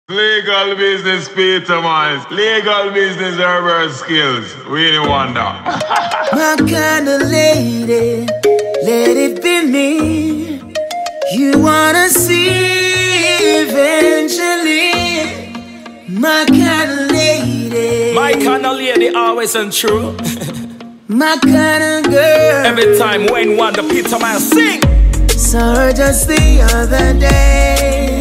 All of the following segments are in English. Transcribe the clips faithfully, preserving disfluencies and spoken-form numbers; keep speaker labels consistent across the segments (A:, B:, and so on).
A: Legal business, Peter Miles. Legal business, Herbert Skills. Really wonder.
B: My kind of lady, let it be me. You wanna see eventually. My kind of lady.
C: My kind of lady, always untrue.
B: My kind of girl.
C: Every time when Wonder Peter Miles sing.
B: Saw her just the other day.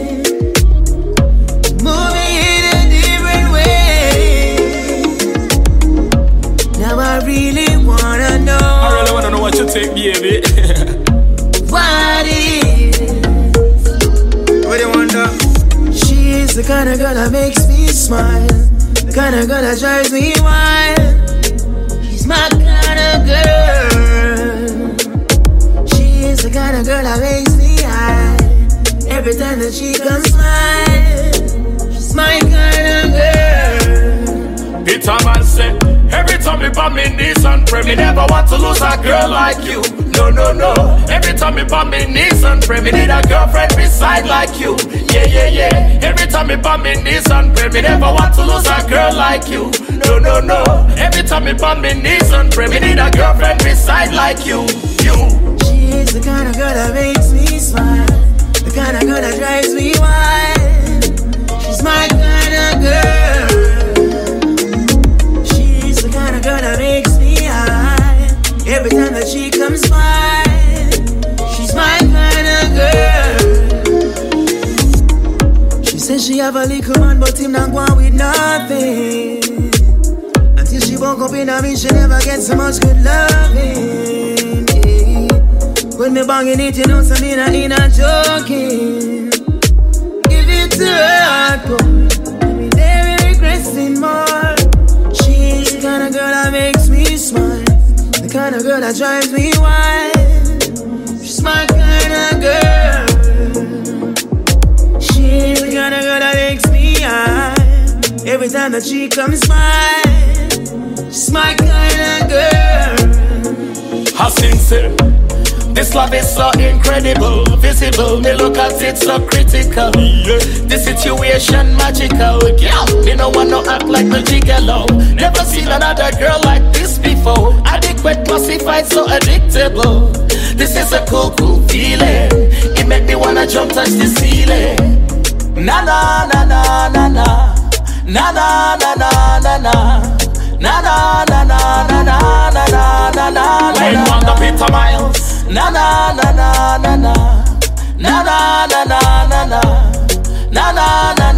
B: Moving in a different way. Now I really wanna know.
C: I really wanna know what you think, baby.
B: What it is.
C: What do you wonder?
B: She's the kind of girl that makes me smile. The kind of girl that drives me wild. She's my kind of girl. She's the kind of girl that makes me high. Every time that she comes smile. She's my kind of girl.
C: Peter Miles said, every time me bump me knees and pray, me never want to lose a girl like you. No, no, no. Every time me bump me knees and pray, me need a girlfriend beside like you. Yeah, yeah, yeah. Every time me bump me knees and pray, me never want to lose a girl like you. No, no, no. Every time me bump me knees and pray, me need a girlfriend beside like you. You.
B: She's the kind of girl that makes me smile. The kind of girl that drives me wild. She's my kind of girl. She's the kind of girl that makes me high. Every time that she comes by, she's my kind of girl. She says she have a little man, but him not going with nothing. Until she woke up in a me, she never gets so much good loving. Yeah. When me banging it, you know, so me not in a joking. Give it to her, boy. Every day we regressing more. She's the kind of girl that makes me smile. The kind of girl that drives me wild. She's my kind of girl. She's the kind of girl that makes me high. Every time that she comes by, she's my kind of girl.
C: How sincere. This love is so incredible, visible. Me look at it so critical. Yeah. This situation magical. Girl, me no want to act like no gigolo. Never seen another girl like this before. Adequate, classified, so addictable. This is a cool, cool feeling. It make me wanna jump, touch the ceiling. Na na na na na na. Na na na na na na. Na na na na na na na na na na. When Wonder Peter Miles. Na na na na na na. Na na na na na na. Na na na